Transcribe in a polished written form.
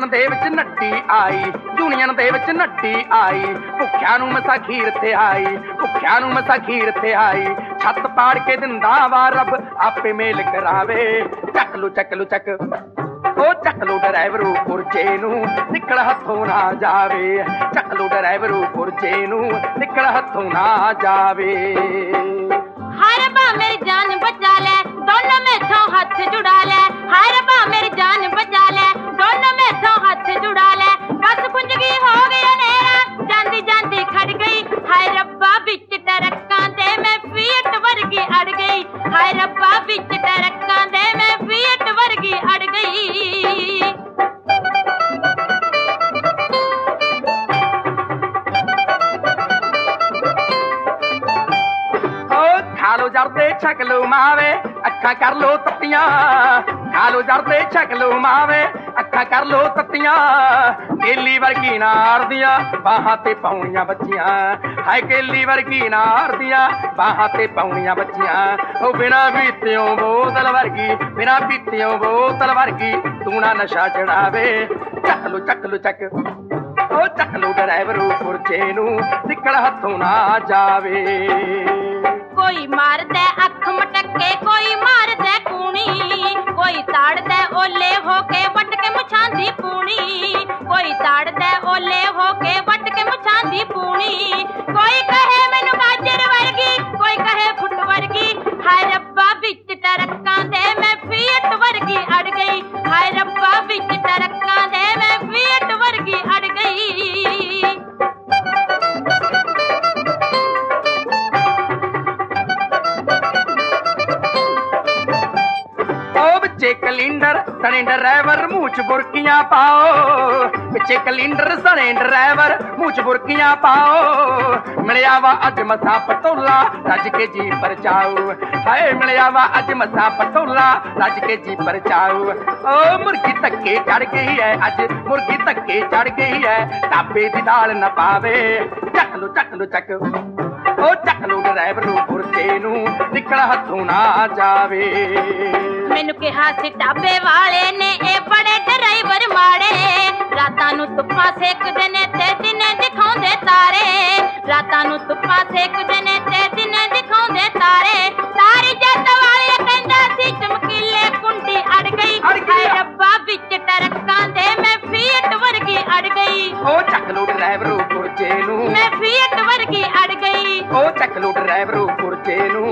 Union ਦੇ ਵਿੱਚ ਨੱਡੀ ਆਈ, union ਦੇ ਵਿੱਚ ਨੱਡੀ ਆਈ, ਭੁੱਖਿਆਂ ਨੂੰ ਮਸਾ ਖੀਰ ਤੇ ਆਈ, ਭੁੱਖਿਆਂ ਨੂੰ ਮਸਾ ਖੀਰ ਤੇ ਆਈ, ਛੱਤ ਪਾੜ ਕੇ ਦਿੰਦਾ ਵਾ ਰੱਬ ਆਪੇ ਮੇਲ ਕਰਾਵੇ। ਚੱਕ ਲੋ ਚੱਕ ਲੋ ਚੱਕ ਉਹ ਚੱਕ ਲੋ ਡਰਾਈਵਰੂ ਪੁਰਜੇ ਨੂੰ ਨਿਕਲ ਹੱਥੋਂ ਨਾ ਜਾਵੇ, ਚੱਕ ਲੋ ਡਰਾਈਵਰੂ ਪੁਰਜੇ ਨੂੰ ਨਿਕਲ ਹੱਥੋਂ ਨਾ ਜਾਵੇ। ਹਾਏ ਰੱਬਾ ਮੇਰੀ ਜਾਨ ਬਚਾ ਲੈ, ਦੋਨੋਂ ਮੈਥੋਂ ਹੱਥ ਜੁੜਾ ਲੈ, ਹਾਏ ਰੱਬਾ ਮੇਰੀ ਜਾਨ ਬਚਾ ਲੈ, ਦੋਨੋਂ ਮੈਥੋਂ ਹੱਥ ਜੁੜਾ ਲੈ। ਬਸ ਪੁੰਜ ਗਈ ਹੋ ਗਿਆ ਨੇਰਾ, ਜਾਂਦੀ ਜਾਂਦੀ ਖੜ ਗਈ, ਹਾਏ ਰੱਬਾ ਵਿੱਚ ਟਰੱਕਾਂ ਦੇ ਮੈਂ ਫੀਟ ਵਰਗੀ ਅੜ ਗਈ, ਹਾਏ ਰੱਬਾ ਵਿੱਚ ਟਰੱਕਾਂ ਦੇ ਮੈਂ ਫੀਟ ਵਰਗੀ ਅੜ ਗਈ। ਖਾ ਲੋ ਜਰਦੇ ਛਕ ਲੋ ਮਾਵੇ ਅੱਖਾਂ ਕਰ ਲੋ ਤੱਤੀਆਂ, ਖਾ ਲੋ ਜਰਦੇ ਛਕ ਲੋ ਮਾਵੇ ਅੱਖਾਂ ਕਰ ਲੋ ਤੱਤੀਆਂ, ਕੇਲੀ ਵਰਗੀ ਨਾਰ ਦੀਆਂ ਬਾਹਾਂ ਤੇ ਪਾਉਣੀਆਂ ਬੱਚੀਆਂ, ਹਾਏ ਕੇਲੀ ਵਰਗੀ ਨਾਰ ਦੀਆਂ ਬਾਹਾਂ ਤੇ ਪਾਉਣੀਆਂ ਬੱਚੀਆਂ। ਉਹ ਬਿਨਾਂ ਪੀਤਿਓਂ ਬੋਤਲ ਵਰਗੀ, ਬਿਨਾਂ ਪੀਤਿਓਂ ਬੋਤਲ ਵਰਗੀ ਤੂੰ ਨਾ ਨਸ਼ਾ ਚੜਾਵੇ। ਚੱਕ ਲੋ ਚੱਕ ਲੋ ਚੱਕ ਉਹ ਚੱਕ ਲੋ ਡਰਾਈਵਰੂ ਪੁਰਜੇ ਨੂੰ ਨਿਕਲ ਹੱਥੋਂ ਨਾ ਜਾਵੇ। ਕੋਈ ਮਾਰਦਾ ਅੱਖ ਮਟਕੇ, ਕੋਈ ਮਾਰਦਾ ਕੂਣੀ, ਕੋਈ ਤਾੜਦਾ ਓਲੇ ਹੋ ਕੇ ਵੱਟ ਕੇ ਮੁੱਛਾਂ ਦੀ ਪੂਣੀ, ਕੋਈ ਤਾੜਦਾ ਓਲੇ ਹੋ ਕੇ ਵੱਟ ਕੇ ਮੁੱਛਾਂ ਦੀ ਪੂਣੀ। ਕੋਈ ਕਹੇ ਮੈਨੂੰ ਗਾਜਰ ਵਰਗੀ, ਕੋਈ ਕਹੇ ਫੁੱਟ ਵਰਗੀ, ਹਾਏ ਰੱਬਾ ਵਿੱਚ ਟਰੱਕਾਂ ਦੇ ਮੈਂ ਫੀਟ ਵਰਗੀ ਅੜ ਗਈ, ਹਾਏ ਰੱਬਾ ਵਿੱਚ ਟਰੱਕਾਂ ਦੇ ਮੈਂ ਫੀਟ ਵਰਗੀ ਅੜ ਗਈ। ਪਿੱਛੇ ਕਲਿੰਡਰ ਸਣੇ ਡਰਾਈਵਰ ਮੂੰਹ ਚ ਬੁਰਕੀਆਂ ਪਾਓ, ਪਿੱਛੇ ਕਲਿੰਡਰ ਸਣੇ ਡਰਾਈਵਰ ਮੂੰਹ ਚ ਬੁਰਕੀਆਂ ਪਾਓ। ਮਿਲਿਆ ਵਾ ਅੱਜ ਮਸਾਂ ਪਟੋਲਾ ਰੱਜ ਕੇ ਜੀ ਪਰਚਾਓ, ਹਾਏ ਮਿਲਿਆ ਵਾ ਅੱਜ ਮਸਾਂ ਪਟੋਲਾ ਰੱਜ ਕੇ ਜੀ ਪਰਚਾਓ। ਓ ਮੁਰਗੀ ਧੱਕੇ ਚੜ ਗਈ ਐ ਅੱਜ, ਮੁਰਗੀ ਧੱਕੇ ਚੜ ਗਈ ਐ, ਢਾਬੇ ਦੀ ਦਾਲ ਨਾ ਪਾਵੇ। ਚੱਕ ਲੋ ਚੱਕ ਲੋ ਚੱਕ ਉਹ ਚੱਕ ਲੋ ਡਰਾਈਵਰੂ ਪੁਰਜੇ ਨੂੰ ਨਿਕਲ ਹੱਥੋਂ ਨਾ ਜਾਵੇ। ਮੈਨੂੰ ਕਿਹਾ ਸੀ ਢਾਬੇ ਵਾਲੇ ਨੇ ਇਹ ਬੜੇ ਡਰਾਈਵਰ ਮਾੜੇ, ਰਾਤਾਂ ਨੂੰ ਧੁੱਪਾਂ ਸੇਕਦੇ ਨੇ ਤੇ ਦਿਨੇ ਦਿਖਾਉਂਦੇ ਤਾਰੇ, ਰਾਤਾਂ ਨੂੰ ਧੁੱਪਾਂ ਸੇਕਦੇ ਨੇ ਤੇ ਦਿਨੇ ਦਿਖਾਉਂਦੇ ਤਾਰੇ। ਤਾਰੀ ਜੱਟ ਵਾਲੇ ਕਹਿੰਦਾ ਸੀ ਚਮਕੀਲੇ ਕੁੰਡੀ ਅੜ ਗਈ, ਹਾਏ ਰੱਬਾ ਵਿੱਚ ਟਰੱਕਾਂ ਦੇ ਮੈਂ ਫੀਟ ਵਰਗੀ ਅੜ ਗਈ। ਉਹ ਚੱਕ ਲੋ ਡਰਾਈਵਰੂ ਪੁਰਜੇ ਨੂੰ ਮੈਂ ਫੀਟ ਵਰਗੀ ਅੜ ਗਈ, ਉਹ ਚੱਕ ਲੋ ਡਰਾਈਵਰੂ ਪੁਰਜੇ ਨੂੰ